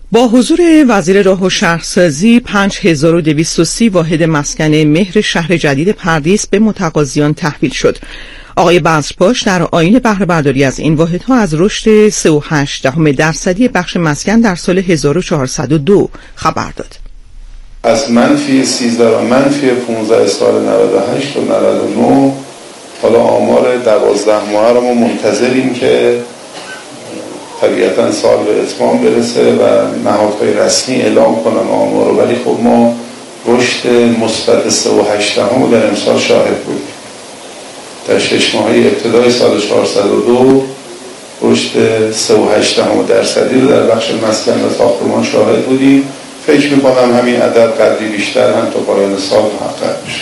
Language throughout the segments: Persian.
با حضور وزیر راه و شهرسازی 5230 واحد مسکن مهر شهر جدید پردیس به متقاضیان تحویل شد. آقای بذرپاش در آیین بهره برداری از این واحدها از رشد 3.8% بخش مسکن در سال 1402 خبر داد. از -13 و -15 سال 98 و 99 حالا آمار 12 ماه رو ما منتظریم که طبیعتا سال به اتمام برسه و نهادهای رسمی اعلام کنن آمار رو، ولی خب ما رشد مثبت 3.8 در امسال شاهد بودیم. در 6 ماهه ابتدای سال 402 رشد 3.8% رو در بخش مسکن و ساختمان شاهد بودیم. فکر میکنم همین عدد قدری بیشتر هم تا پایان سال محقق بشه.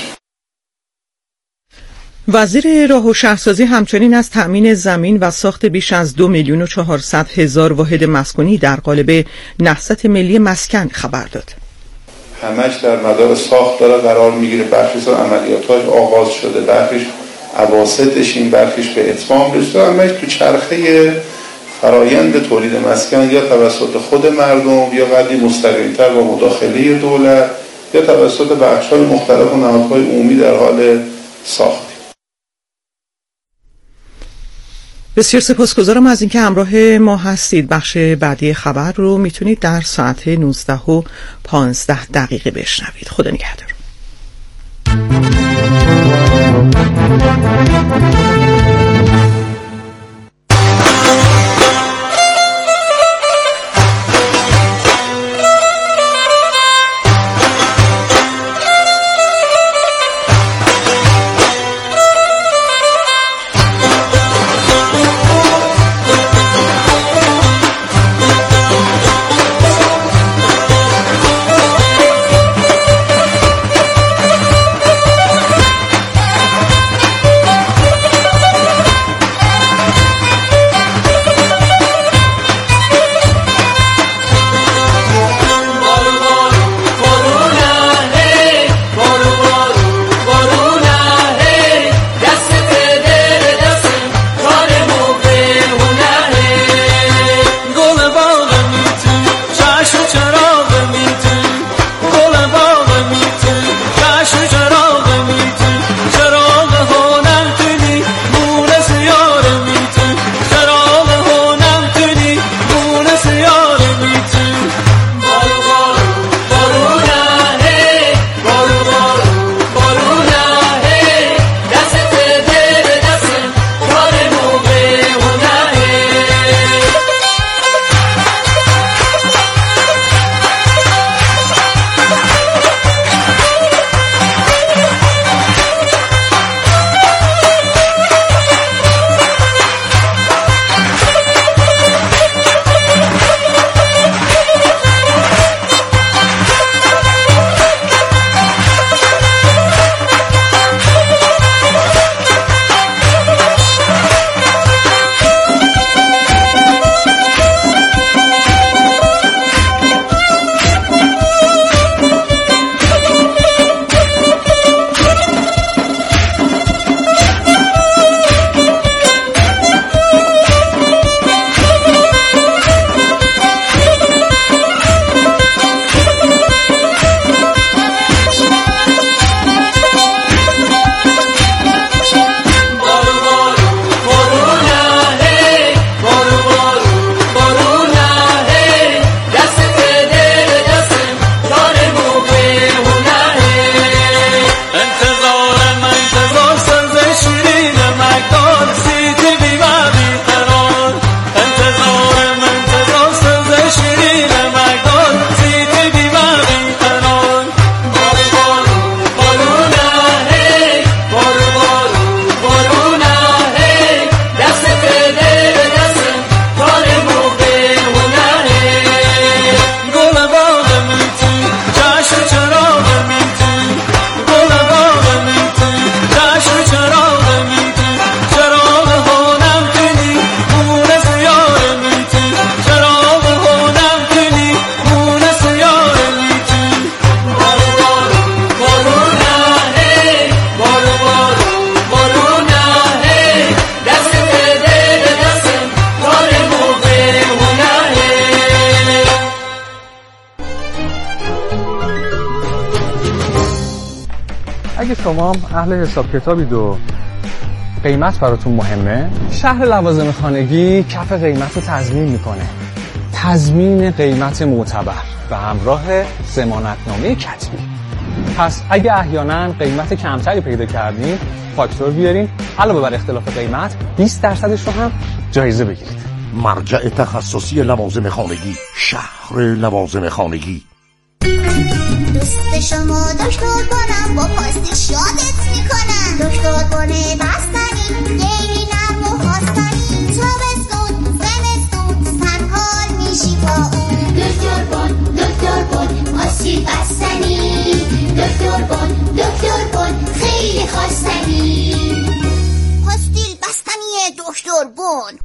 وزیر راه و شهرسازی همچنین از تأمین زمین و ساخت بیش از 2,400,000 واحد مسکونی در قالب نهضت ملی مسکن خبر داد. همش در مدار ساخت داره قرار میگیره، برخیش عملیاتاش آغاز شده، برخیش اواسطش، این برخیش به اتمام رسیده، همش تو چرخه فرایند تولید مسکن یا توسط خود مردم یا قدری مستقیم‌تر با مداخله دولت یا توسط بخش‌های مختلف و نهادهای عمومی در حال ساخت. بسیار سپاسگزارم از اینکه همراه ما هستید. بخش بعدی خبر رو میتونید در ساعت 19:15 بشنوید. خدا نگهدار. اگه شما اهل حساب کتابید و قیمت براتون مهمه، شهر لوازم خانگی کف قیمت رو تضمین میکنه. تضمین قیمت معتبر به همراه ضمانتنامه کتبی. پس اگه احیانا قیمت کمتری پیدا کردین، فاکتور بیارین، علاوه بر اختلاف قیمت 20% رو هم جایزه بگیرید. مرجع تخصصی لوازم خانگی، شهر لوازم خانگی. دوست شما دکتر بانم، با پاستیش یادت میکنم. دکتر بانه بستنی، گیری نرم و خواستنی، تابستون زمستون سرکار میشی با اون. دکتر بان آسیب بستنی، دکتر بان خیلی خواستنی. پاستیل بستنی دکتر بان.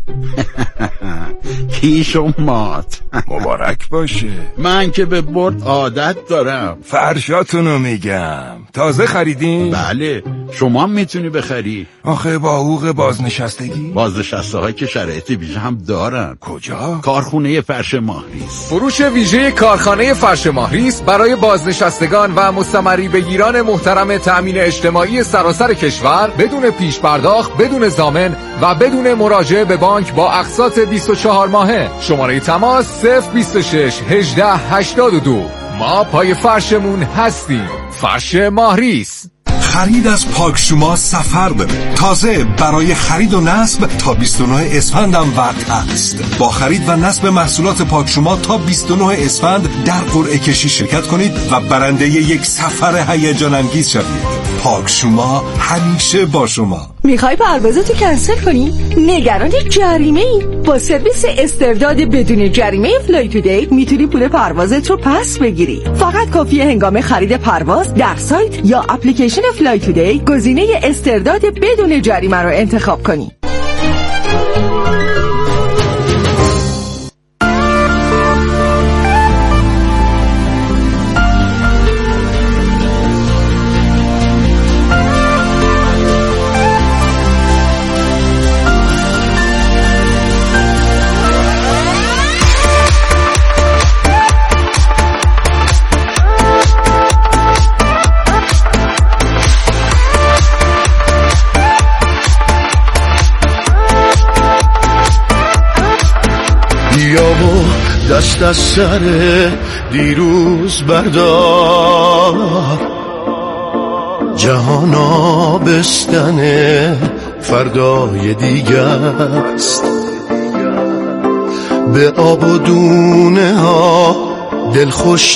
کی شمات مبارک باشه. من که به برد عادت دارم. فرشاتونو میگم تازه خریدین؟ بله، شما هم میتونی بخری. آخه با حقوق بازنشستگی؟ بازنشسته های که شرایط ویژه هم دارن. کجا؟ کارخونه فرش ماهریس. فروش ویژه کارخانه فرش ماهریس برای بازنشستگان و مستمری بگیران محترم تأمین اجتماعی سراسر کشور، بدون پیش پرداخت، بدون ضامن و بدون مراجعه به بانک با اقساط 24 ماهه. شماره تماس 026 18 82. ما پای فرشمون هستیم. فرش ماهریس. خرید از پاکشوما سفر داره. تازه برای خرید و نصب تا 29 اسفند هم وقت هست. با خرید و نصب محصولات پاکشوما تا 29 اسفند در قرعه کشی شرکت کنید و برنده یک سفر هیجان انگیز شوید. پاکشوما همیشه با شما. میخوای پروازتو کنسل کنی؟ نگران جریمه ای؟ با سرویس استرداد بدون جریمه فلای تودی میتونی پول پروازت رو پس بگیری. فقط کافیه هنگام خرید پرواز در سایت یا اپلیکیشن فلای تودی گزینه استرداد بدون جریمه رو انتخاب کنی. دست از سر دیروز بردار، جهان آبستن فردای دیگه است. به آب و دونه ها دلخوش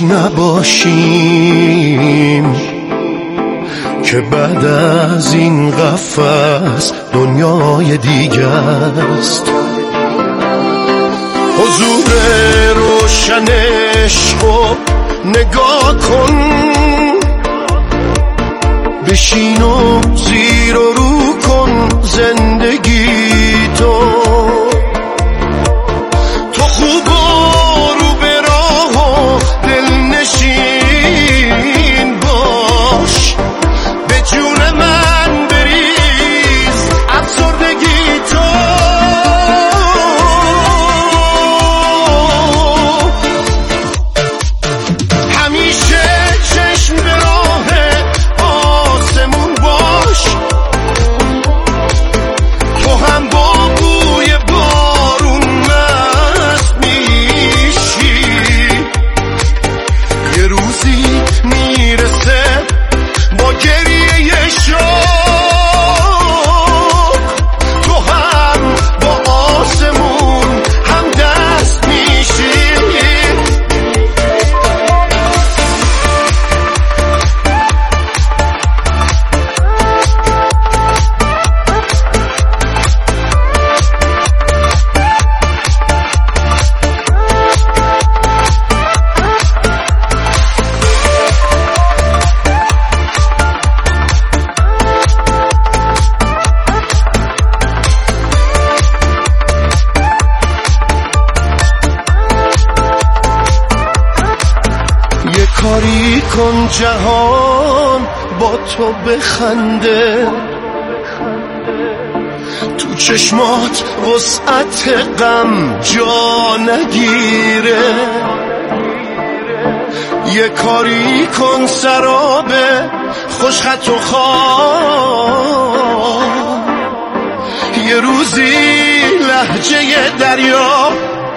نباشیم که بعد از این قفس دنیای دیگه است. حضور روشن عشقو نگاه کن، بشین و زیر و رو کن زندگی تو خوب و رو به راه و دلنشین باش، به جون من بریز افسردگی تو. کاری کن جهان با تو بخنده، تو چشمات وسعت غم جا نگیره. یه کاری کن سرابه خوشخط و خواه، یه روزی لهجه دریا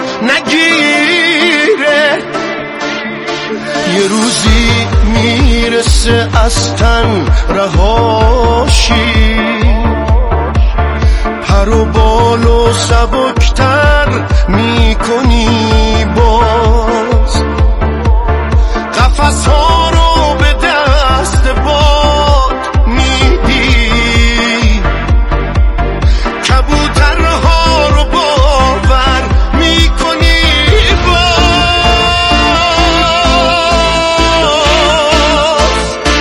نگیره، یه روزی میرسه از تن رهاشی، پر و بال و سبکتر میکنی باز، قفس ها رو به دست باد میدی، کبوترها رو باور میکنی باز،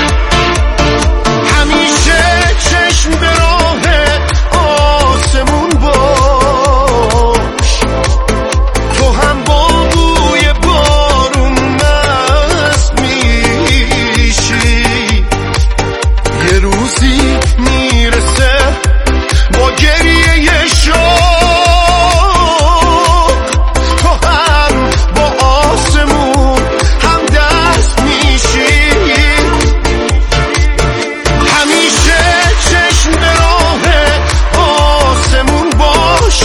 همیشه چشم به راه آسمون باش، تو هم با بوی بارون مست میشی، یه روزی میرسه با گریه شوق، تو هم با آسمون هم دست میشی، همیشه چشم به راه آسمون باش،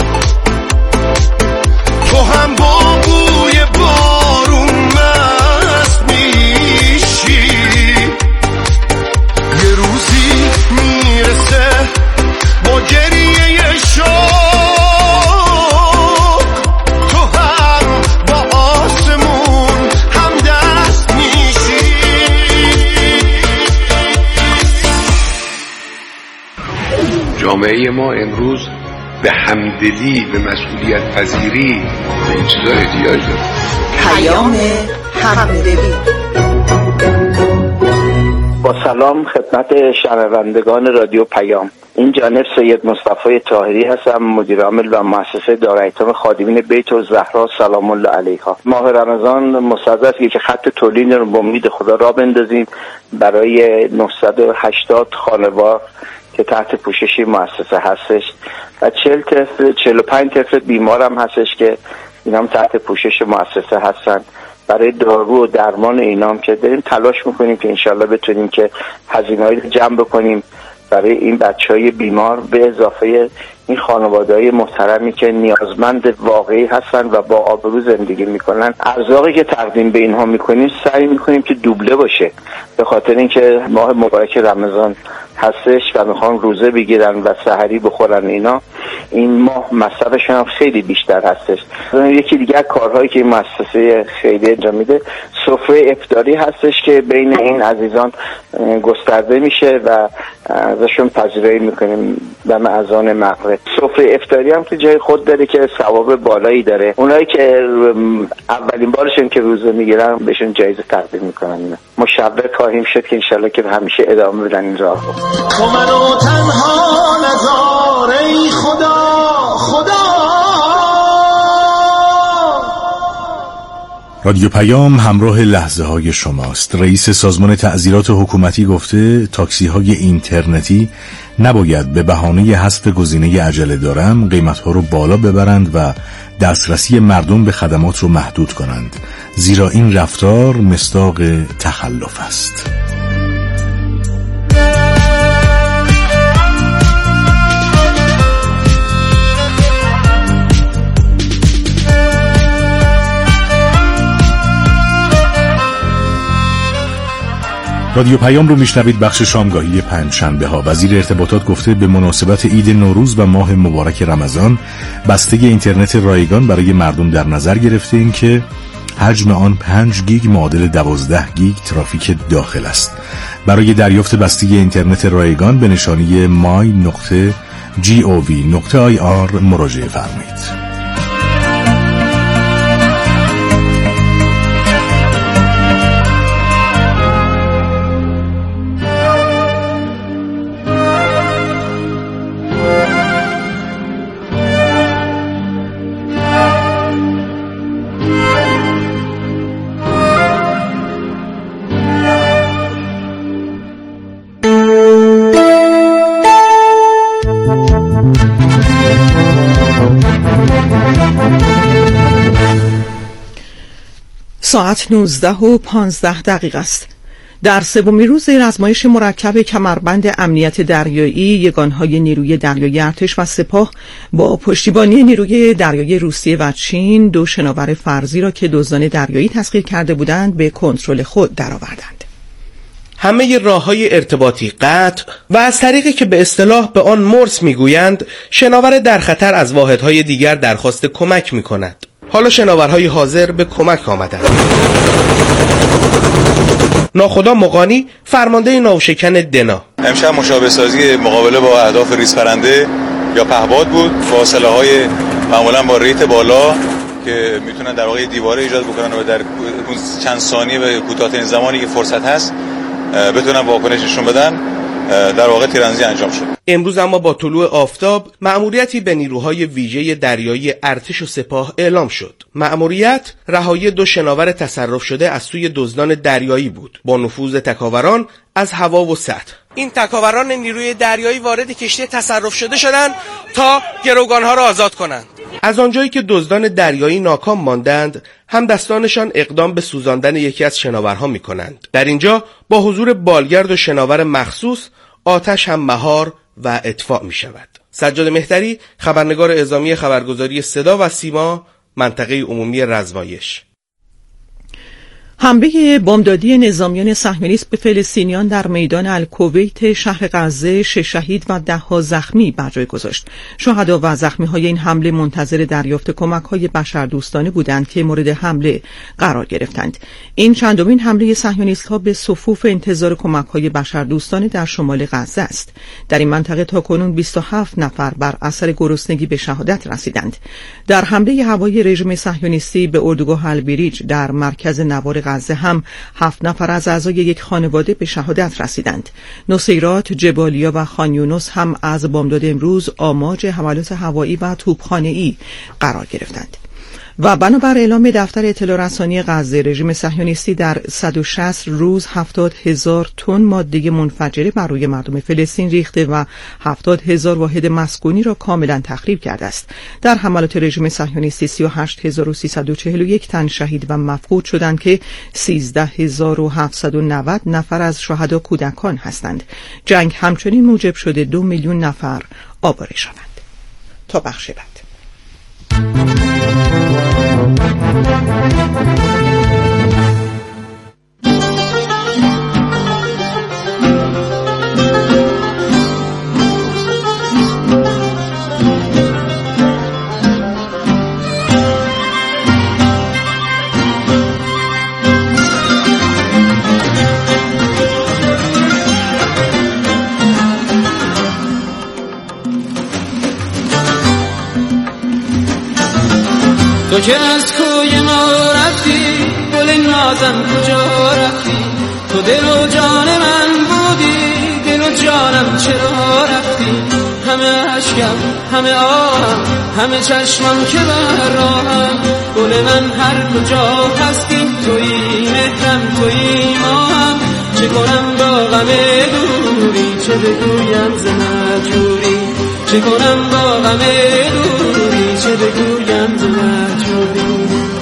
تو هم با بوی بارون مست میشی، یه روزی میرسه با گریه شوق، تو هم با آسمون هم دست میشی. جامعه ما امروز به همدلی، به مسئولیت پذیری، به این چیزا احتیاج داره. پیام همدلی. با سلام خدمت شنوندگان رادیو پیام. این جانب سید مصطفی طاهری هستم، مدیر عامل و مؤسسه دارایتم خادمین بیت الزهرا سلام الله علیها. ماه رمضان مستضیفه که خط تولید رو با امید خدا را بندازیم برای 980 خانوار که تحت پوشش مؤسسه هستش و 45 طفل بیمار هم هستش که اینا هم تحت پوشش مؤسسه هستن. برای دارو و درمان اینا هم که داریم تلاش میکنیم که انشالله بتونیم که هزینه‌ای رو جمع بکنیم برای این بچهای بیمار، به اضافه این خانواده‌های محترمی که نیازمند واقعی هستن و با آبرو زندگی میکنن. ارزاقی که تقدیم به اینها میکنیم سعی میکنیم که دوبله باشه، به خاطر اینکه ماه مبارک رمضان هستش و میخوان روزه بگیرن و سحری بخورن. اینا این ماه مصرفشون هم خیلی بیشتر هستش. یکی دیگه کارهایی که این مؤسسه خیلی انجام میده سفره افطاری هستش که بین این عزیزان گسترده میشه و ازشون پذیرایی میکنیم دم اذان مغرب. سفره افطاری هم که جای خود داره که ثواب بالایی داره. اونایی که اولین بارشون که روزه میگیرن بهشون جایزه تقدیم میکنن. مشوق خواهیم شد که انشالله که همیشه ادامه بدن این راه. تو منو تنها نذار ای خدا خدا. رادیو پیام همراه لحظه های شماست. رئیس سازمان تعزیرات حکومتی گفته تاکسی های اینترنتی نباید به بهانه حذف گزینه عجله دارم قیمت ها رو بالا ببرند و دسترسی مردم به خدمات رو محدود کنند، زیرا این رفتار مصداق تخلف است. رادیو پیام رو میشنوید. بخش شامگاهی پنجشنبه ها. وزیر ارتباطات گفته به مناسبت عید نوروز و ماه مبارک رمضان بسته اینترنت رایگان برای مردم در نظر گرفته این که حجم آن 5 گیگ معادل 12 گیگ ترافیک داخل است. برای دریافت بسته اینترنت رایگان به نشانی my.gov.ir مراجعه فرمایید. ساعت 19:15 است. در سومین روز آزمایش مرکب کمربند امنیت دریایی، یگانهای نیروی دریایی ارتش و سپاه با پشتیبانی نیروی دریایی روسیه و چین 2 شناور فرضی را که دزدان دریایی تسخیر کرده بودند به کنترل خود درآوردند. همه راه‌های ارتباطی قطع و از طریقی که به اصطلاح به آن مرس میگویند، شناور در خطر از واحدهای دیگر درخواست کمک میکند. حالا شناورهای حاضر به کمک آمدند. ناخدا مقانی، فرمانده ناوشکن دنا: امشب مشابه سازی مقابله با اهداف ریزپرنده یا پهپاد بود. فاصله های معمولا با ریت بالا که میتونن در واقع دیواره ایجاد بکنن و در چند ثانیه و کوتاه‌ترین زمانی که فرصت هست بتونن واکنش نشون بدن، در واقع تیراندازی انجام شد. امروز اما با طلوع آفتاب مأموریتی به نیروهای ویژه دریایی ارتش و سپاه اعلام شد. مأموریت رهایی 2 شناور تصرف شده از سوی دزدان دریایی بود با نفوذ تکاوران از هوا و سطح. این تکاوران نیروی دریایی وارد کشتی تصرف شده شدند تا گروگانها را آزاد کنند. از آنجایی که دزدان دریایی ناکام ماندند، هم دستانشان اقدام به سوزاندن یکی از شناورها می کنند. در اینجا با حضور بالگرد و شناور مخصوص آتش هم مهار و اطفاء می شود. سجاد مهتری، خبرنگار اعزامی خبرگزاری صدا و سیما، منطقه عمومی رزوایش. حمله بمبدادی نظامیان صهیونیست به فلسطینیان در میدان الکویت شهر غزه 6 شهید و 10 زخمی بر جای گذاشت. شهدا و زخمی‌های این حمله منتظر دریافت کمک‌های بشردوستانه بودند که مورد حمله قرار گرفتند. این چندمین حمله صهیونیست‌ها به صفوف انتظار کمک‌های بشردوستانه در شمال غزه است. در این منطقه تاکنون 27 نفر بر اثر گرسنگی به شهادت رسیدند. در حمله هوایی رژیم صهیونیستی به اردوگاه البریج در مرکز نوار غزه هم 7 نفر از اعضای یک خانواده به شهادت رسیدند. نصیرات، جبالیا و خان یونس هم از بمبداد امروز آماج حملات هوایی و توپخانه‌ای قرار گرفتند. و بنابر اعلام دفتر اطلاع رسانی غزه، رژیم صهیونیستی در 160 روز 70,000 تن ماده منفجره بر روی مردم فلسطین ریخته و 70,000 واحد مسکونی را کاملا تخریب کرده است. در حملات رژیم صهیونیستی 38,341 تن شهید و مفقود شدند که 13,790 نفر از شهدا کودکان هستند. جنگ همچنین موجب شده 2 میلیون نفر آواره شوند. تا بخش بعد. تو که از کوی ما رفتی، گل نازم کجا رفتی؟ تو دل و جان من بودی، دل و جانم چرا رفتی؟ همه عشقم، همه آهم، همه چشمم که بر راهم، گل من هر کجا هستی، تویی مهرم، تویی ماهم. چه کنم با غم دوری، چه بگویم ز مهجوری؟ چه کنم با غم دوری، چه بگویم ز مهجوری؟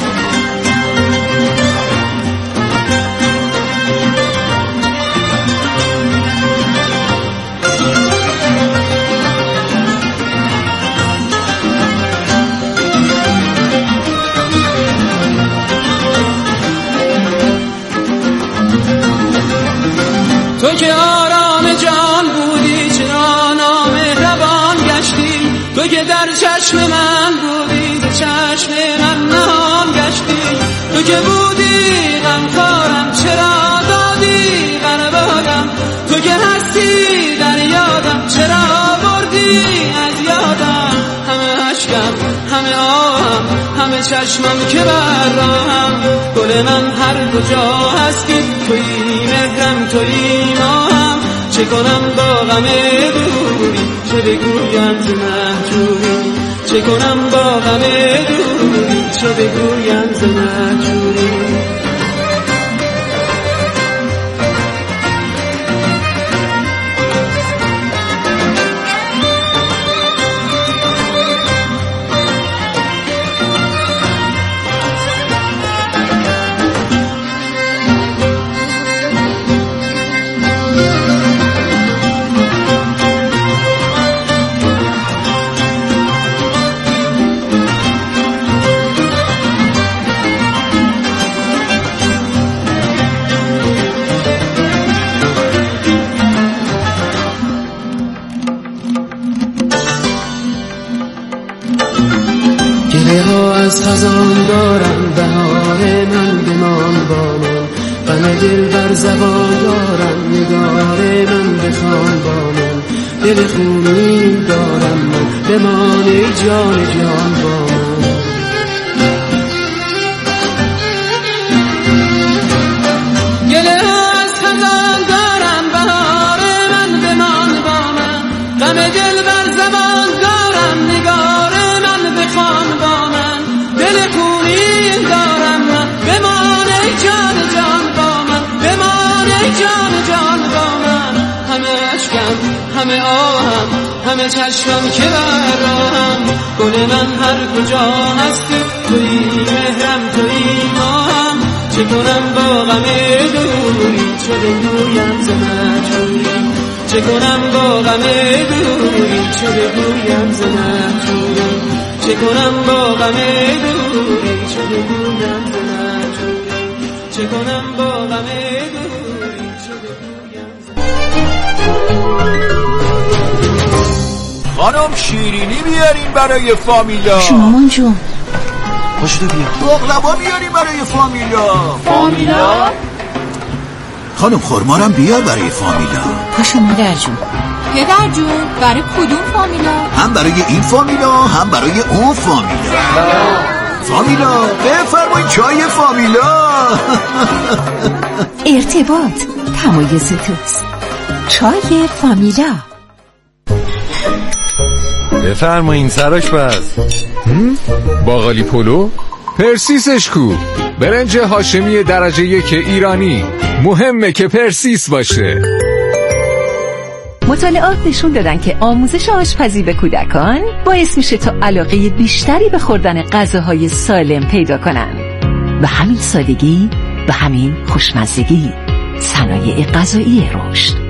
تو که آرام جان بودی، چرا نامهربان گشتی؟ تو که در چشم من بودی، ز چشم من نهان گشتی. تو که بودی غمخوارم، چرا دادی غربادم؟ تو که هستی در یادم، چرا بردی از یادم؟ همه عشقم، همه آهم، همه چشمم که بر راهم، گل من هر کجا هستی، تویی مهرم، تویی ماهم. چه کنم با غم دوری، چه بگویم ز مهجوری؟ چه کنم با غم دوری، چه بگویم ز مهجوری؟ خزان دارم بهار من بمان با من، غم دل بر زبان دارم نگار من بخوان با من، دل خونی دارم من بمان ای جان جان با من. گله از خزان دارم بهار من بمان با من، غم دل بر زبان دارم نگار من بخوان با من، دل خونی دارم من بمان ای جان جان با من، بمان ای جان جان با من. همه عشقم همه آهم همه چشمم که بر راهم، گل من هر کجا هستی تویی مهرم تویی ماهم، چه کنم با غم دوری چه بگویم ز مجبوری، چه کنم با غم دوری چه بگویم ز مجبوری، چه کنم با غم دوری چه بگویم ز مجبوری، چه کنم با غم دوری چه بگویم ز مجبوری. خانم شیرینی بیارین برای فامیلا. شما جون پاشو بیا. بغلابا بیارین برای فامیلا. فامیلا؟ خانم خرمارم بیار برای فامیلا. پاشو مادر جون. پدر جون برای کدوم فامیلا؟ هم برای این فامیلا هم برای اون فامیلا. فامیلا بفرمایید چای فامیلا. ارتباط تمایز توست. چای فامیلا. بفرمایین سرآشپز. باقالی پلو؟ پرسیسش کو؟ برنج هاشمی درجه 1 ایرانی، مهمه که پرسیس باشه. مطالعات نشون دادن که آموزش آشپزی به کودکان باعث میشه تا علاقه بیشتری به خوردن غذاهای سالم پیدا کنن و همین سادگی و همین خوشمزگی صنایع غذایی رشد.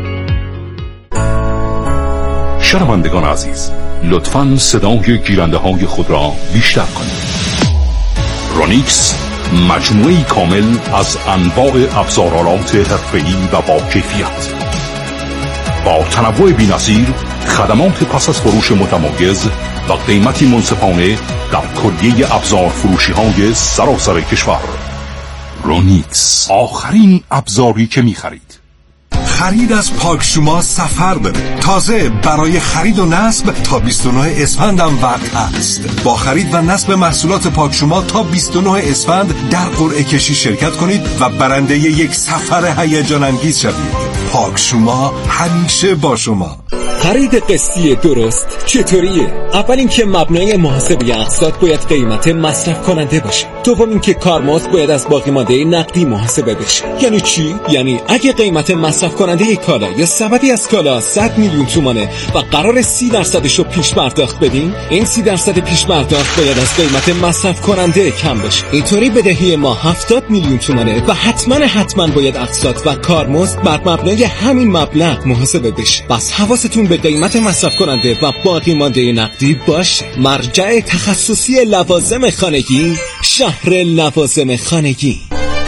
شنوندگان عزیز، لطفاً صدای گیرنده های خود را بیشتر کنید. رونیکس مجموعه‌ای کامل از انواع ابزارآلات حرفه‌ای و با کیفیت، با تنوع بی‌نظیر، خدمات پس از فروش متمایز و قیمتی منصفانه در کلیه ابزار فروشی‌های سراسر کشور. رونیکس، آخرین ابزاری که می‌خرید. خرید از پاکشوما سفر داره. تازه برای خرید و نصب تا 29 اسفند هم وقت هست. با خرید و نصب محصولات پاکشوما تا 29 اسفند در قرعه کشی شرکت کنید و برنده یک سفر هیجان انگیز شوید. پاکشوما همیشه با شما. خرید قسطی درست چطوریه؟ اول اینکه مبنای محاسبه اقساط باید قیمت مصرف کننده باشه. دوم اینکه کارمزد باید از باقی مانده نقدی محاسبه بشه. یعنی چی؟ یعنی اگه قیمت مصرف کننده کالا یا سبدی از کالا 100 میلیون تومانه و قرار 30% رو پیش پرداخت بدین، این 30% پیش پرداخت باید از قیمت مصرف کننده کم بشه. اینطوری بدهی ما 70 میلیون تومانه و حتما باید اقساط و کارمزد بر مبنای همین مبلغ محاسبه بشه. بس حواستون به قیمت مصرف کننده و باقی مانده نقدی باشه. مرجع تخصصی لوازم خانگی، شهر لوازم خانگی.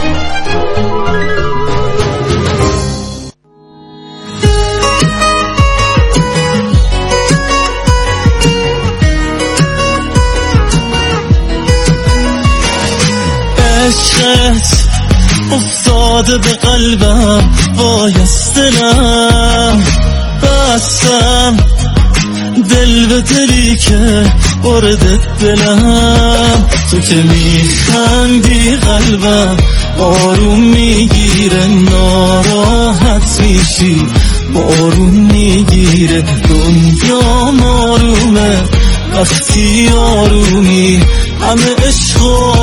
عشقت افتاده به قلبم، بایستنم بستم دل به دلی که برده دلم. تو که میخندی قلبم آروم میگیره، ناراحت میشی بارون میگیره. دنیا آرومه وقتی آرومی، همه عشق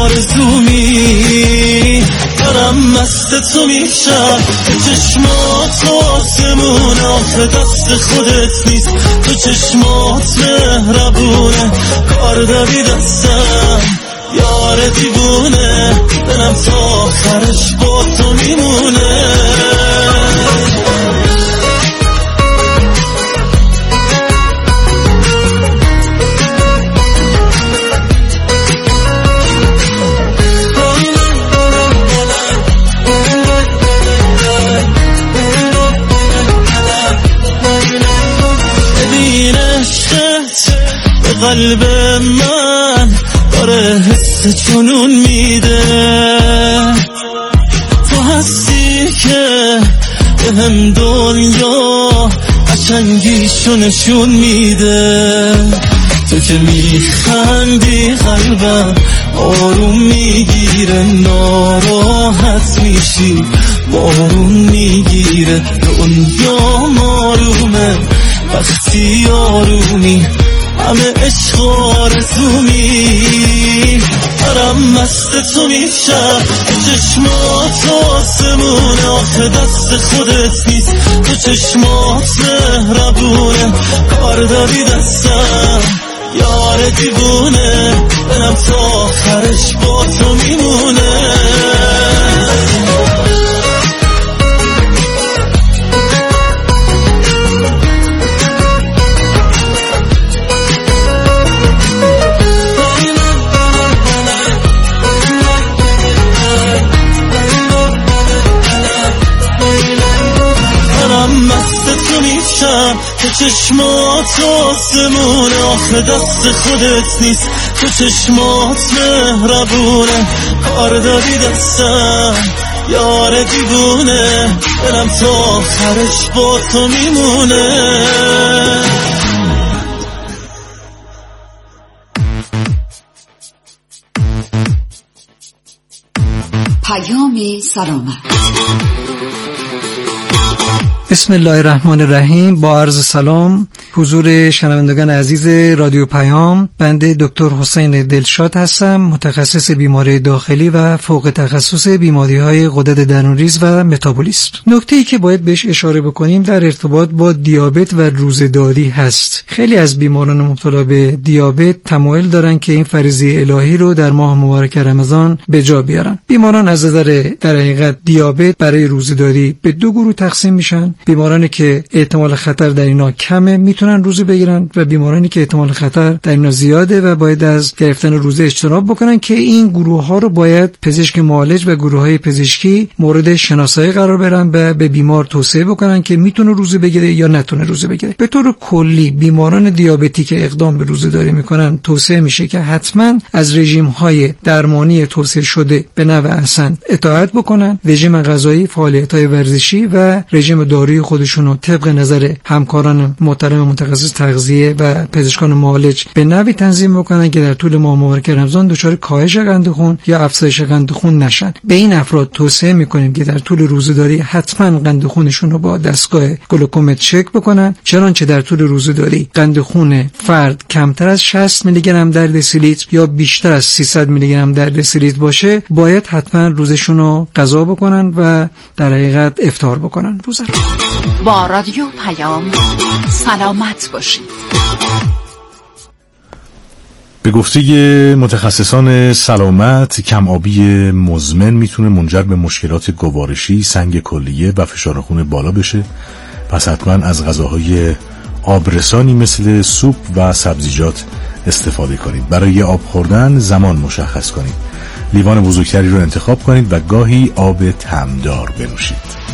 آرزومی. دارم مست تو میشم، تو چشمات آسمون آخه دست خودت نیست. تو چشمات مهربونه، کار داری دستم یار دیوونه. دلم تا آخرش با تو میمونه. قلب من داره حس دست جنون میده، تو هستی که به هم دنیا قشنگیشو نشون میده. تو که میخندی قلبم آروم میگیره، ناراحت میشی بارون میگیره. دنیا آرومه وقتی آرومی، همه عشق آرزومی. دارم مست تو میشم، تو چشمات آسمونه، آخه دست خودت نیست، تو چشمات مهربونه. کار داری دستم یار دیوونه، دلم تا آخرش با تو میمونه. تو چشمات آسمونه، آخه دست خودت نیست، تو چشمات مهربونه. کار داری دستم یار دیوونه، دلم تا آخرش با تو میمونه. پیام سلامت. بسم الله الرحمن الرحیم. با عرض سلام حضور شنوندگان عزیز رادیو پیام، بنده دکتر حسین دلشاد هستم، متخصص بیماری داخلی و فوق تخصص بیماری‌های غدد درون‌ریز و متابولیسم. نکته‌ای که باید بهش اشاره بکنیم در ارتباط با دیابت و روزه‌داری هست. خیلی از بیماران مبتلا به دیابت تمایل دارن که این فریضه الهی رو در ماه مبارک رمضان به جا بیارن. بیماران از نظر در حقیقت دیابت برای روزه‌داری به دو گروه تقسیم میشن. بیمارانی که احتمال خطر در اینا کمه میتونن روزه بگیرن و بیمارانی که احتمال خطر در اینا زیاده و باید از گرفتن روزه اجتناب بکنن، که این گروه ها رو باید پزشک معالج و گروه های پزشکی مورد شناسایی قرار بدن و به بیمار توصیه بکنن که میتونه روزه بگیره یا نتونه روزه بگیره. به طور کلی بیماران دیابتی که اقدام به روزه داری میکنن توصیه میشه که حتما از رژیم های درمانی توصیه شده به نوع احسن اطاعت بکنن، رژیم غذایی، فعالیت های ورزشی و رژیم دارویی خودشونو طبق نظر همکاران محترم متخصص تغذیه و پزشکان معالج به نوعی تنظیم بکنن که در طول ماه مبارک رمضان دچار کاهش قند خون یا افزایش قند خون نشن. به این افراد توصیه میکنیم که در طول روزه‌داری حتما قند خونشون رو با دستگاه گلوکومتر چک بکنن، چنانچه در طول روزه‌داری قند خون فرد کمتر از 60 میلی گرم در دسیلیتر یا بیشتر از 300 میلی گرم در دسیلیتر باشه، باید حتما روزشون رو قضا بکنن و در حقیقت افطار بکنن روزه. با رادیو پیام سلامت باشید. به گفته متخصصان سلامت، کم آبی مزمن میتونه منجر به مشکلات گوارشی، سنگ کلیه و فشار خون بالا بشه. پس حتما از غذاهای آبرسانی مثل سوپ و سبزیجات استفاده کنید. برای آب خوردن زمان مشخص کنید. لیوان بزرگتری رو انتخاب کنید و گاهی آب طعمدار بنوشید.